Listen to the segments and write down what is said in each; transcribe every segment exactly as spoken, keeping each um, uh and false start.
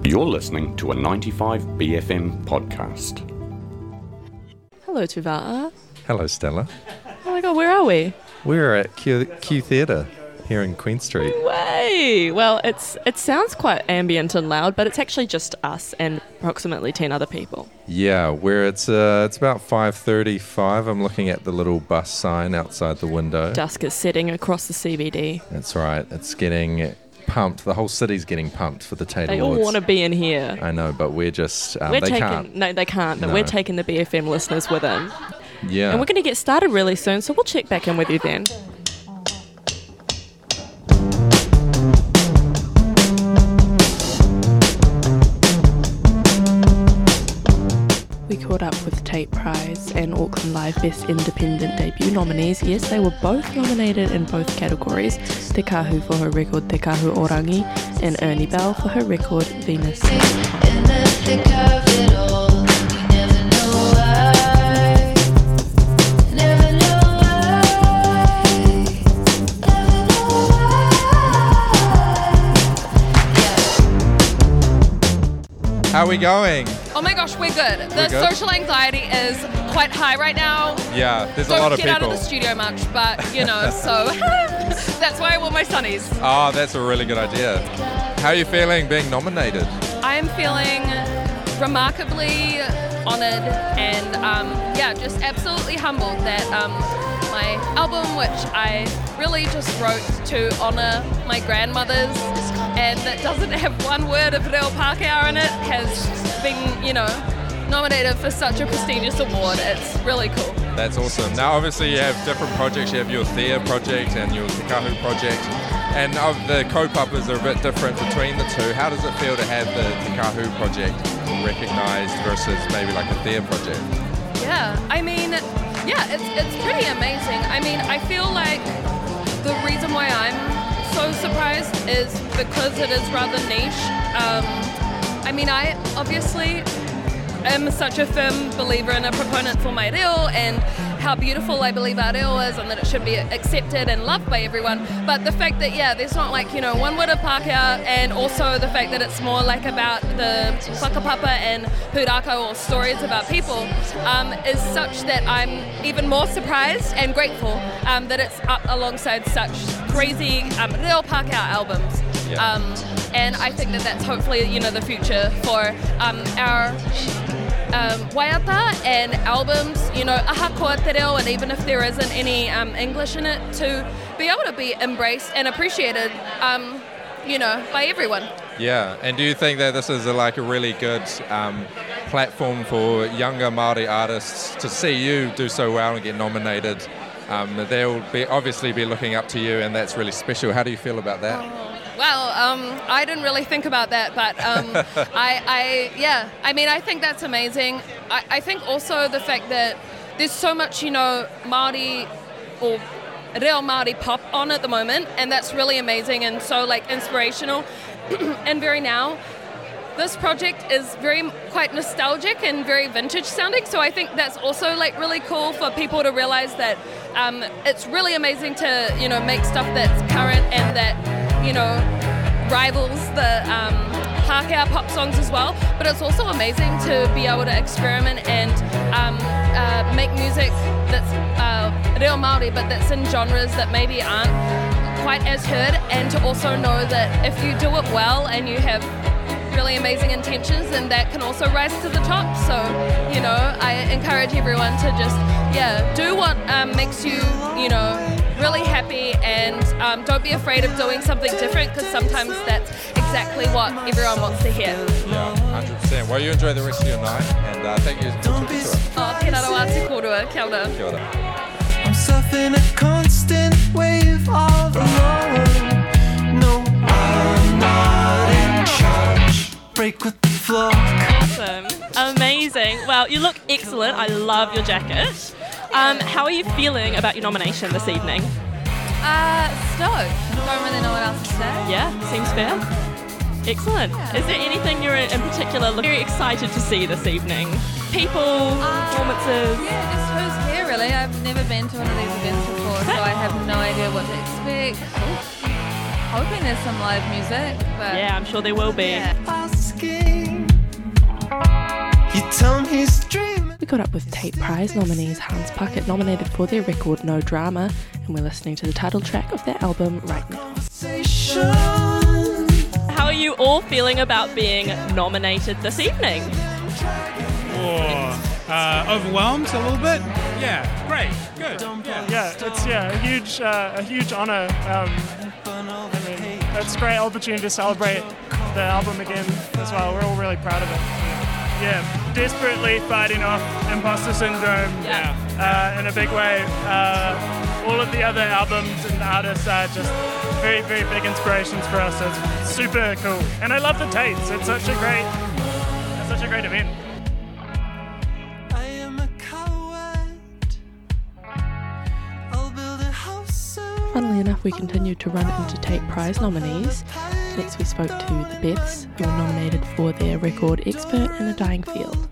You're listening to a ninety-five B F M podcast. Hello, Tuva'a. Hello, Stella. Oh my god, where are we? We're at Q, Q Theatre here in Queen Street. No way! Well, it's it sounds quite ambient and loud, but it's actually just us and approximately ten other people. Yeah, where it's uh, it's about five thirty-five. I'm looking at the little bus sign outside the window. Dusk is setting across the C B D. That's right. It's getting pumped. The whole city's getting pumped for the Tate They Awards. all want to be in here. I know, but we're just... Um, we're they taking, can't. No, they can't, but No. we're taking the B F M listeners with them. Yeah. And we're going to get started really soon, so we'll check back in with you then. We caught up with Tate Prize and Auckland Live Best Independent Debut nominees. Yes, they were both nominated in both categories. Te Kahu for her record Te Kahu Orangi and Ernie Bell for her record Venus. In the thick of it all, you never know why. Never know why. Never know why. How are we going? Oh my gosh, we're good. The We're good? social anxiety is quite high right now. Yeah, there's Don't a lot of get people. out of the studio much, but you know, so that's why I wore my sunnies. Oh, that's a really good idea. How are you feeling being nominated? I am feeling remarkably honoured and um, yeah, just absolutely humbled that um, my album, which I really just wrote to honour my grandmothers and that doesn't have one word of Reo Pākehā in it, has been, you know, nominated for such a prestigious award. It's really cool. That's awesome. Now, obviously, you have different projects. You have your Thea project and your Te Kahu project. And of the co-puppers are a bit different between the two. How does it feel to have the Te Kahu project recognised versus maybe like a Thea project? Yeah, I mean, yeah, it's it's pretty amazing. I mean, I feel like the reason why I'm so surprised is because it is rather niche. Um, I mean, I obviously am such a firm believer and a proponent for my reo and how beautiful I believe our reo is and that it should be accepted and loved by everyone. But the fact that, yeah, there's not like, you know, one word of Pākehā, and also the fact that it's more like about the whakapapa and pūrākau or stories about people um, is such that I'm even more surprised and grateful um, that it's up alongside such crazy um, reo Pākehā albums. Yeah. Um, and I think that that's hopefully, you know, the future for um, our um, waiata and albums, you know, ahakoa te reo, and even if there isn't any um, English in it, to be able to be embraced and appreciated, um, you know, by everyone. Yeah, and do you think that this is a, like a really good um, platform for younger Māori artists to see you do so well and get nominated? Um, they'll be obviously be looking up to you, and that's really special. How do you feel about that? Well, um, I didn't really think about that, but um, I, I, yeah, I mean, I think that's amazing. I, I think also the fact that there's so much, you know, Māori or reo Māori pop on at the moment, and that's really amazing and so like inspirational and very now. This project is very quite nostalgic and very vintage sounding, so I think that's also like really cool for people to realize that um, it's really amazing to, you know, make stuff that's current and that, you know, rivals the um, Pākehā pop songs as well. But it's also amazing to be able to experiment and um, uh, make music that's uh, reo Māori, but that's in genres that maybe aren't quite as heard, and to also know that if you do it well and you have really amazing intentions, and that can also rise to the top. So, you know, I encourage everyone to just, yeah, do what um, makes you, you know, really happy, and um, don't be afraid of doing something different, because sometimes that's exactly what everyone wants to hear. Yeah, one hundred percent. Well, you enjoy the rest of your night, and uh, thank you for talking to us. Oh, te rarawa te korua, kia ora. Kia ora. I'm surfing a constant wave of love. No, I'm not in charge. Break with the flow. Awesome. Amazing. Well, you look excellent. I love your jacket. Um, how are you feeling about your nomination this evening? Uh, stoked. Don't really know what else to say. Yeah, seems fair. Excellent. Is there anything you're in particular look- very excited to see this evening? People, performances? Yeah, just who's here really. I've never been to one of these events before, so I have no idea what to expect. Hoping there's some live music, but Yeah, I'm sure there will be. yeah. asking. You tell him he's dreaming. We caught up with Tate Prize nominees Hans Puckett, nominated for their record No Drama, and we're listening to the title track of their album right now. How are you all feeling about being nominated this evening? Oh, uh, overwhelmed a little bit. Yeah, great, good. Yeah, Yeah, it's yeah a huge uh, a huge honor. Um, I mean, it's a great opportunity to celebrate the album again as well. We're all really proud of it. Yeah, desperately fighting off imposter syndrome. Yeah. Uh, in a big way. Uh, all of the other albums and artists are just very very big inspirations for us. So it's super cool, and I love the Tates. It's such a great, it's such a great event. I am a coward. I'll build a house. Funnily enough, we continued to run into Tate Prize nominees. Next we spoke to the Beths, who were nominated for their record Expert in a Dying Field.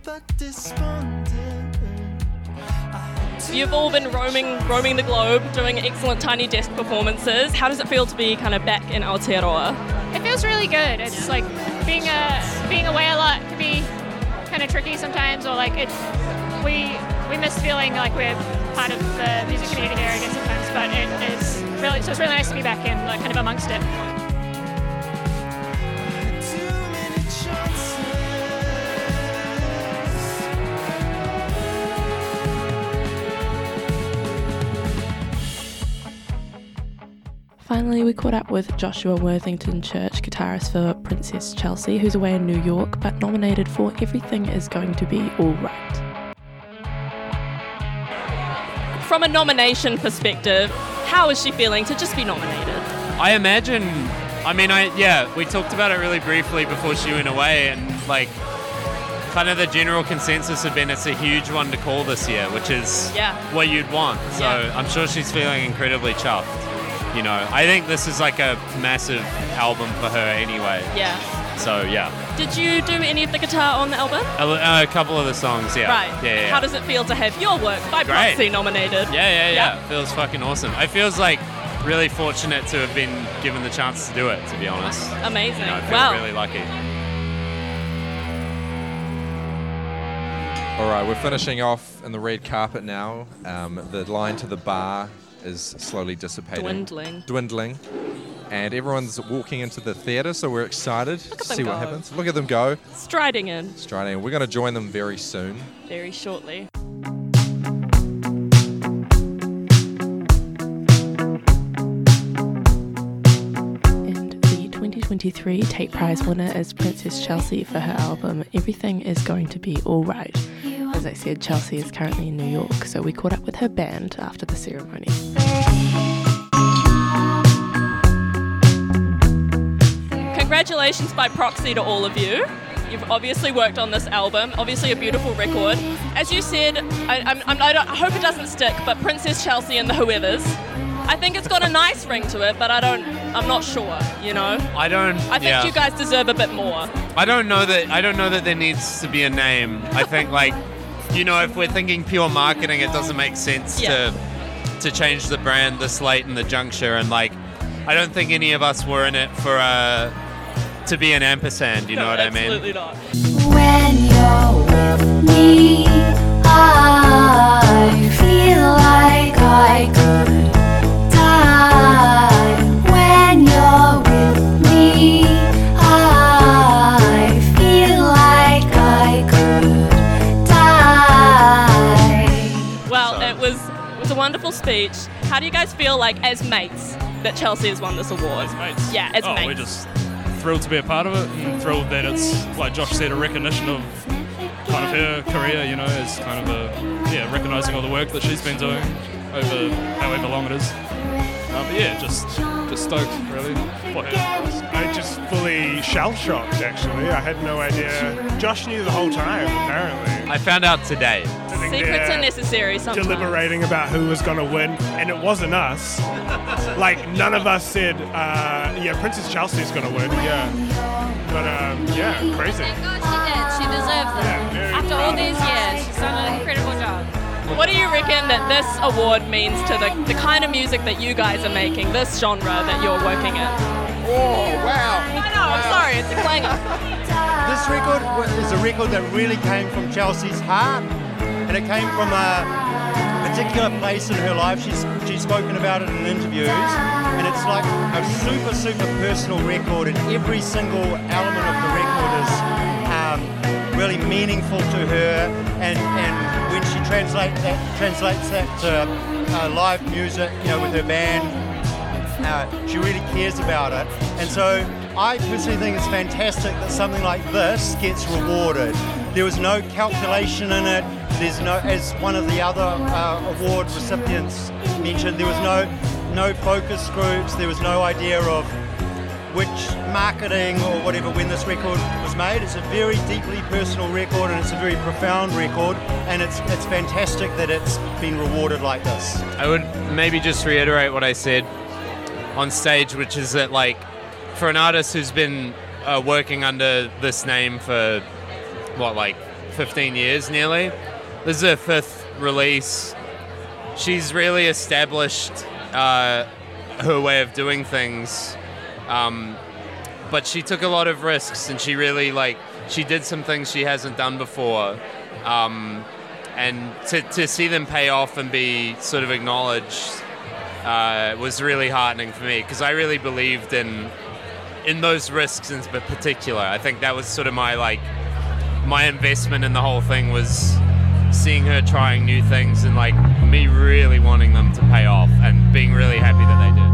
You've all been roaming roaming the globe, doing excellent Tiny Desk performances. How does it feel to be kind of back in Aotearoa? It feels really good. It's like being a being away a lot can be kind of tricky sometimes, or like it we we miss feeling like we're part of the music community here, I guess sometimes. But it is really so it's really nice to be back in, like kind of amongst it. Finally, we caught up with Joshua Worthington Church, guitarist for Princess Chelsea, who's away in New York, but nominated for Everything Is Going to Be Alright. From a nomination perspective, how is she feeling to just be nominated? I imagine, I mean, I yeah, we talked about it really briefly before she went away, and like, kind of the general consensus had been it's a huge one to call this year, which is Yeah. what you'd want. So Yeah. I'm sure she's feeling incredibly chuffed. You know, I think this is like a massive album for her anyway. Yeah. So yeah, Did you do any of the guitar on the album? a, a couple of the songs, yeah. Right. Yeah, yeah, yeah. How does it feel to have your work by Great. proxy nominated? Yeah, yeah, yeah, Yeah. It feels fucking awesome. It feels like really fortunate to have been given the chance to do it, to be honest. Amazing. You know, I feel Wow. really lucky. All right, we're finishing off in the red carpet now. Um, the line to the bar is slowly dissipating. Dwindling. Dwindling. And everyone's walking into the theatre, so we're excited at to them see what go. happens. Look at them go. Striding in Striding. We're going to join them very soon. very shortly. And the twenty twenty-three Tate Prize winner is Princess Chelsea for her album Everything Is Going to Be Alright. As I said, Chelsea is currently in New York, so we caught up with her band after the ceremony. Congratulations by proxy to all of you. You've obviously worked on this album, obviously a beautiful record. As you said, I, I'm, I'm, I, don't, I hope it doesn't stick, but Princess Chelsea and the Whoever's, I think it's got a nice ring to it, but I don't, I'm not sure, you know? I don't. I think yeah. you guys deserve a bit more. I don't know that. I don't know that there needs to be a name. I think like, you know, if we're thinking pure marketing, it doesn't make sense Yeah. to to change the brand this late in the juncture. And like, I don't think any of us were in it for uh, to be an ampersand. You know No, what I mean? absolutely not. When you're with me, I feel like I could die. When you're with me, I feel like I could die. Well, it was it was a wonderful speech. How do you guys feel like as mates that Chelsea has won this award? As mates. Yeah, as oh, mates. we're just thrilled to be a part of it, and thrilled that it's, like Josh said, a recognition of kind of her career, you know, as kind of a, yeah, recognising all the work that she's been doing over however long it is. Uh, but yeah, just just stoked, really, for her. I just fully shell-shocked, actually. I had no idea. Josh knew the whole time, apparently. I found out today. Sitting Secrets there, are necessary sometimes. deliberating about who was going to win, and it wasn't us. Like, none of us said, uh, yeah, Princess Chelsea's going to win, yeah. But, um, yeah, crazy. Thank God she did. She deserves it. Yeah, very After all proud. these years, she's done an incredible job. What do you reckon that this award means to the, the kind of music that you guys are making, this genre that you're working in? Oh, wow. I know, I'm sorry, it's a clanger. this record is a record that really came from Chelsea's heart, and it came from a particular place in her life. She's she's spoken about it in interviews, and it's like a super super personal record, and every single element of the record is um, really meaningful to her. And and when she translate that translates that to uh, live music, you know, with her band, uh, she really cares about it. And so I personally think it's fantastic that something like this gets rewarded. There was no calculation in it. There's no, as one of the other uh, award recipients mentioned, there was no no focus groups. There was no idea of which marketing or whatever when this record was made. It's a very deeply personal record, and it's a very profound record, and it's it's fantastic that it's been rewarded like this. I would maybe just reiterate what I said on stage, which is that, like, for an artist who's been uh, working under this name for, what, like fifteen years nearly, this is her fifth release. She's really established uh, her way of doing things, um, but she took a lot of risks, and she really, like, she did some things she hasn't done before, um, and to, to see them pay off and be sort of acknowledged uh, was really heartening for me, because I really believed in in those risks in particular. I think that was sort of my, like, my investment in the whole thing, was seeing her trying new things and, like, me really wanting them to pay off and being really happy that they did.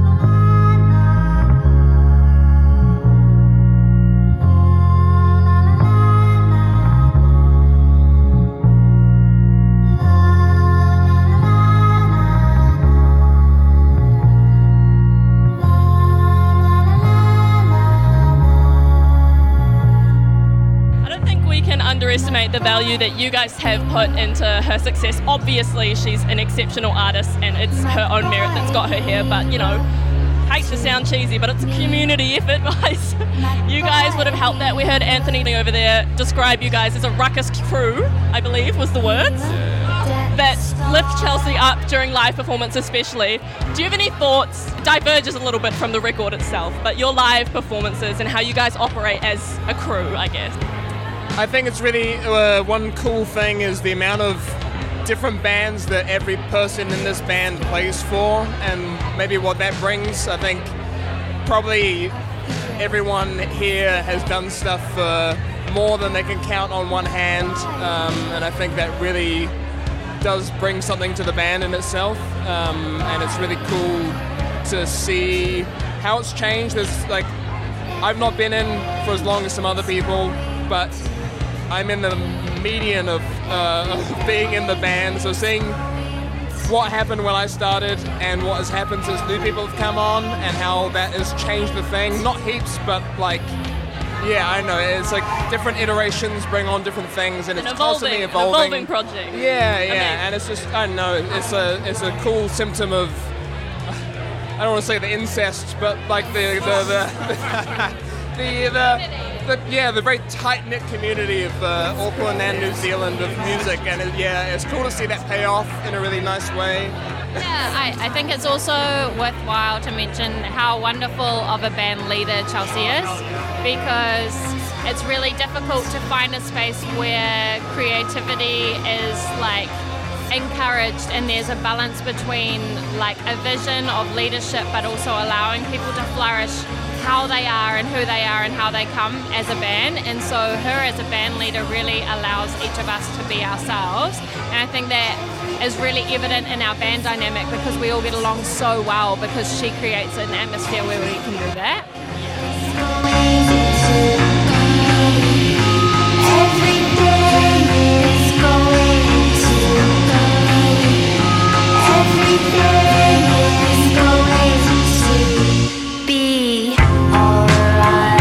Underestimate the value that you guys have put into her success. Obviously, she's an exceptional artist, and it's her own merit that's got her here, but, you know, hate to sound cheesy, but it's a community effort, guys. You guys would have helped that. We heard Anthony over there describe you guys as a ruckus crew, I believe was the words, that lift Chelsea up during live performance especially. Do you have any thoughts? Diverges a little bit from the record itself, but your live performances and how you guys operate as a crew, I guess. I think it's really, uh, one cool thing is the amount of different bands that every person in this band plays for, and maybe what that brings. I think probably everyone here has done stuff for more than they can count on one hand, um, and I think that really does bring something to the band in itself, um, and it's really cool to see how it's changed. There's, like, I've not been in for as long as some other people, but I'm in the median of, uh, of being in the band, so seeing what happened when I started and what has happened since new people have come on and how that has changed the thing. Not heaps, but, like, yeah, I know, it's like different iterations bring on different things, and An it's evolving, constantly an evolving. evolving project. Yeah, yeah, Amazing. and it's just, I don't know, it's a it's a cool symptom of, I don't want to say the incest, but like the the the the, the, the The, yeah, the very tight-knit community of uh, Auckland and New Zealand of music, and it, yeah, it's cool to see that pay off in a really nice way. Yeah, I, I think it's also worthwhile to mention how wonderful of a band leader Chelsea is, because it's really difficult to find a space where creativity is, like, encouraged, and there's a balance between, like, a vision of leadership but also allowing people to flourish how they are and who they are and how they come as a band. And so her as a band leader really allows each of us to be ourselves, and I think that is really evident in our band dynamic, because we all get along so well because she creates an atmosphere where we can do that. Every day is going to go. Every day is going to be alright.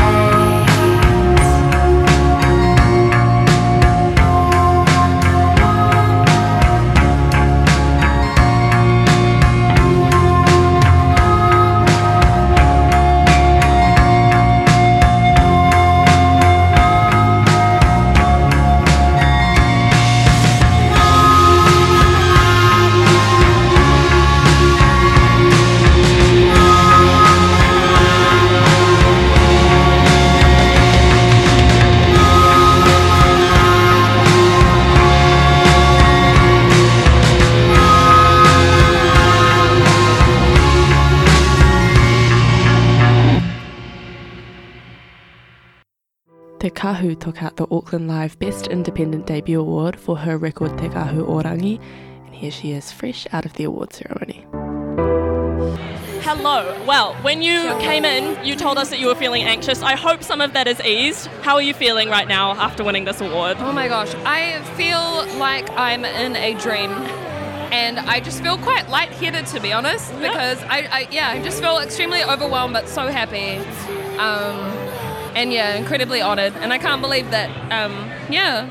Te Kahu took out the Auckland Live Best Independent Debut Award for her record Te Kahu Orangi, and here she is fresh out of the award ceremony. Hello. Well, when you came in, you told us that you were feeling anxious. I hope some of that is eased. How are you feeling right now after winning this award? Oh my gosh, I feel like I'm in a dream. And I just feel quite lightheaded, to be honest, Yeah. because I, I, yeah, I just feel extremely overwhelmed, but so happy. Um, and yeah, incredibly honoured. And I can't believe that, um, yeah.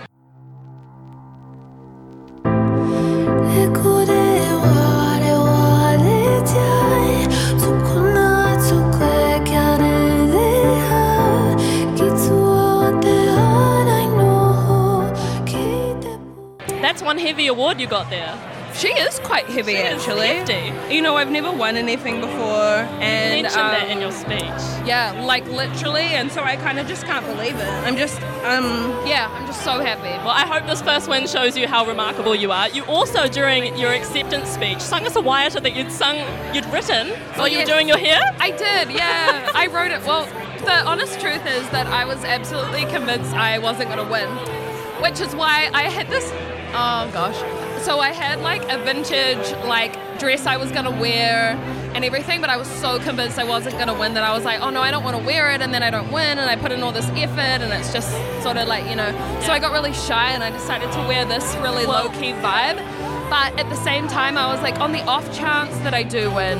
That's one heavy award you got there. She is quite heavy, She is actually. hefty. You know, I've never won anything before, and You mentioned um, that in your speech. Yeah, like literally, and so I kind of just can't believe it. I'm just, um, yeah, I'm just so happy. Well, I hope this first win shows you how remarkable you are. You also, during your acceptance speech, sung us a waiata that you'd sung, you'd written while Oh, you yes. were doing your hair. I did, yeah. I wrote it. Well, the honest truth is that I was absolutely convinced I wasn't going to win, which is why I had this, oh gosh. So I had like a vintage like dress I was gonna wear and everything, but I was so convinced I wasn't gonna win that I was like, oh no, I don't want to wear it, and then I don't win, and I put in all this effort, and it's just sort of like, you know. So I got really shy, and I decided to wear this really Well- low-key vibe. But at the same time, I was like, on the off chance that I do win,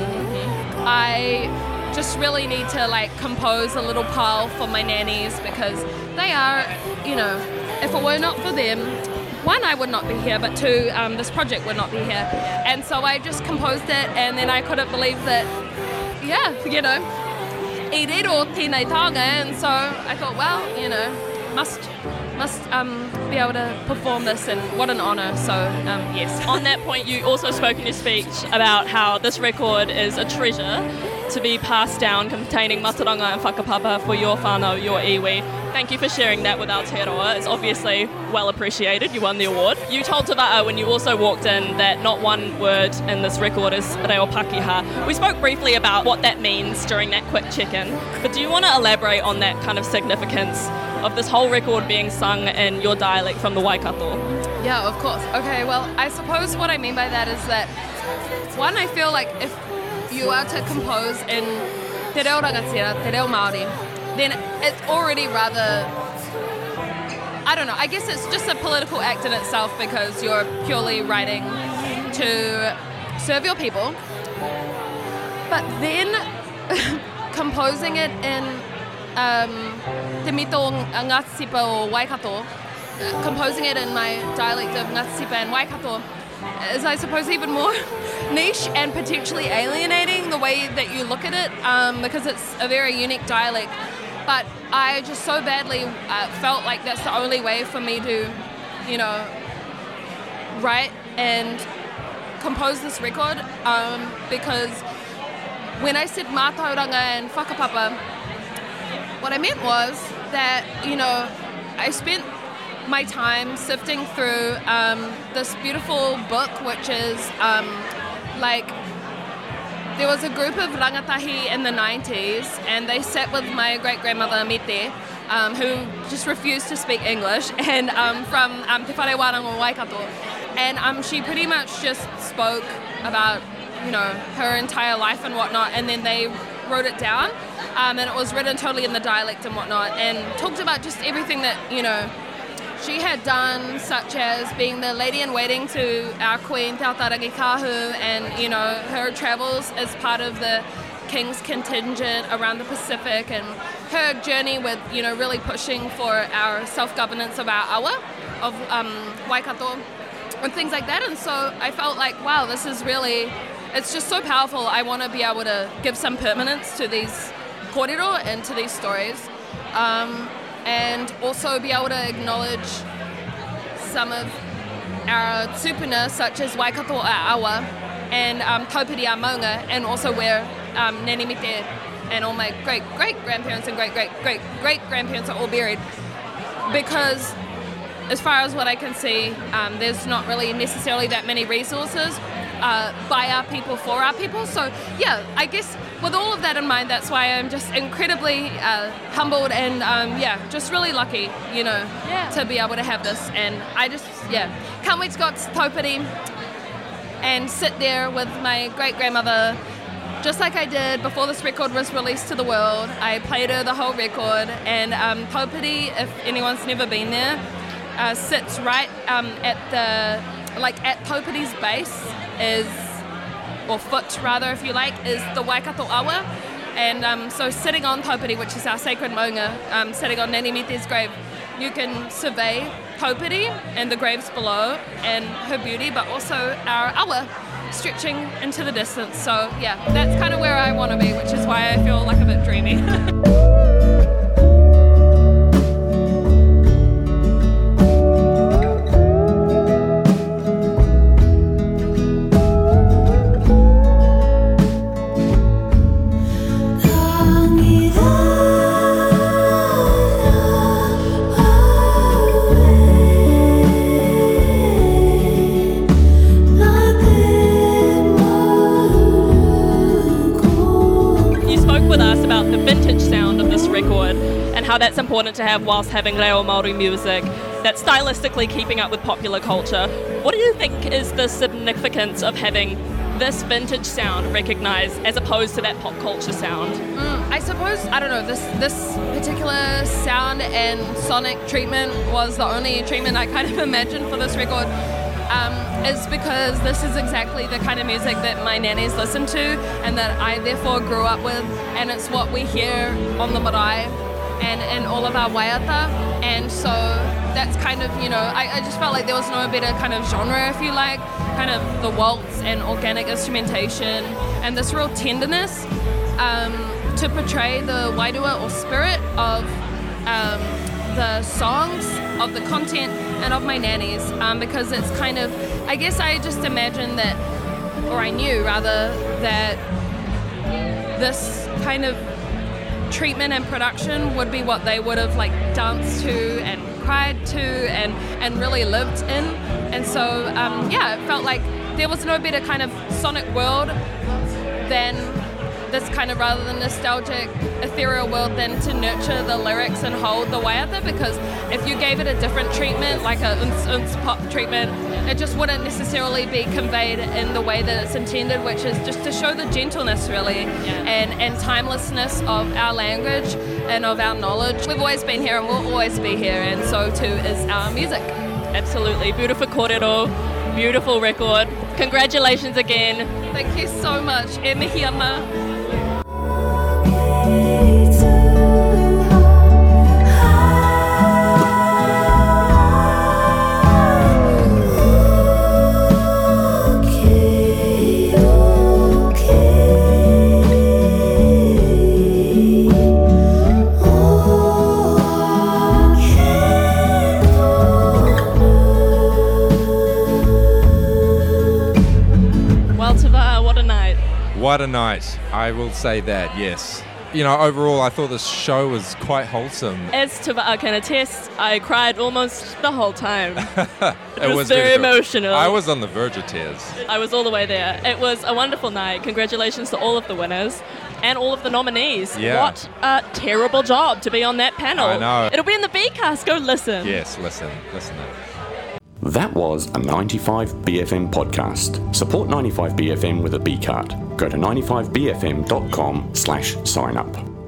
I just really need to like compose a little pile for my nannies, because they are, you know, if it were not for them, one, I would not be here, but two, um, this project would not be here. And so I just composed it, and then I couldn't believe that, yeah, you know, I rero tēnei taonga, and so I thought, well, you know, must must um, be able to perform this, and what an honour, so um, yes. On that point, you also spoke in your speech about how this record is a treasure to be passed down, containing mataranga and whakapapa for your whānau, your iwi. Thank you for sharing that with Aotearoa. It's obviously well appreciated. You won the award. You told Te Va'a when you also walked in that not one word in this record is reo Pakeha. We spoke briefly about what that means during that quick check-in, but do you want to elaborate on that kind of significance of this whole record being sung in your dialect from the Waikato? Yeah, of course. Okay, well, I suppose what I mean by that is that, one, I feel like if you are to compose in Te Reo Rangatira, Te Reo Māori, then it's already rather, I don't know, I guess it's just a political act in itself, because you're purely writing to serve your people. But then composing it in um, Te Mito Ngāti-Sipa or Waikato, uh, composing it in my dialect of Ngāti-Sipa and Waikato, is, I suppose, even more niche and potentially alienating the way that you look at it, um, because it's a very unique dialect. But I just so badly uh, felt like that's the only way for me to, you know, write and compose this record, um, because when I said mātauranga and whakapapa, what I meant was that, you know, I spent my time sifting through um, this beautiful book, which is um, like, there was a group of rangatahi in the nineties, and they sat with my great-grandmother Mete, um, who just refused to speak English, and um, from um, Te Whare Wārango Waikato, and um, she pretty much just spoke about, you know, her entire life and whatnot, and then they wrote it down, um, and it was written totally in the dialect and whatnot, and talked about just everything that, you know, she had done, such as being the lady-in-waiting to our queen, Te Aotearangi Kahu, and, you know, her travels as part of the King's contingent around the Pacific, and her journey with, you know, really pushing for our self-governance of our awa, of um, Waikato, and things like that. And so I felt like, wow, this is really, it's just so powerful. I want to be able to give some permanence to these kōrero and to these stories. Um, and also be able to acknowledge some of our tupuna, such as Waikato Awa and um, Taupiri a Maunga, and also where um, Nani Mite and all my great-great-grandparents and great-great-great-great-grandparents are all buried. Because as far as what I can see, um, there's not really necessarily that many resources uh, by our people, for our people. So yeah, I guess with all of that in mind, that's why I'm just incredibly uh, humbled and um, yeah, just really lucky, you know, Yeah. to be able to have this. And I just, yeah, can't wait to go to Taupiri and sit there with my great-grandmother, just like I did before this record was released to the world. I played her the whole record, and um, Taupiri, if anyone's never been there, uh, sits right um, at the, like at Taupiri's base is, or foot rather if you like, is the Waikato Awa. And um, so sitting on Taupiri, which is our sacred maunga, um, sitting on Nani Mete's grave, you can survey Taupiri and the graves below and her beauty, but also our awa stretching into the distance. So yeah, that's kind of where I want to be, which is why I feel like a bit dreamy. How that's important to have whilst having reo Māori music that's stylistically keeping up with popular culture. What do you think is the significance of having this vintage sound recognised as opposed to that pop culture sound? Mm, I suppose, I don't know, this this particular sound and sonic treatment was the only treatment I kind of imagined for this record. Um, is because this is exactly the kind of music that my nannies listened to and that I therefore grew up with, and it's what we hear on the marae and in all of our waiata, and so that's kind of, you know, I, I just felt like there was no better kind of genre, if you like, kind of the waltz and organic instrumentation and this real tenderness um, to portray the wairua or spirit of um, the songs, of the content, and of my nannies, um, because it's kind of, I guess I just imagined that, or I knew rather, that this kind of treatment and production would be what they would have like danced to and cried to and and really lived in. And so um, yeah, it felt like there was no better kind of sonic world than this kind of, rather than nostalgic ethereal world, than to nurture the lyrics and hold the waiata, because if you gave it a different treatment, like a uns uns pop treatment, it just wouldn't necessarily be conveyed in the way that it's intended, which is just to show the gentleness really yeah. and, and timelessness of our language and of our knowledge. We've always been here and we'll always be here, and so too is our music. Absolutely. Beautiful kōrero, beautiful record. Congratulations again. Thank you so much. E mihi ana. What a night. I will say that, yes. You know, overall, I thought this show was quite wholesome. As Tuva'a can attest, I cried almost the whole time. It, it was, was very beautiful. emotional. I was on the verge of tears. I was all the way there. It was a wonderful night. Congratulations to all of the winners and all of the nominees. Yeah. What a terrible job to be on that panel. I know. It'll be in the B-cast. Go listen. Yes, listen. Listen to it. That was a ninety-five B F M podcast. Support ninety-five B F M with a B card. Go to ninety-five B F M dot com slash sign up.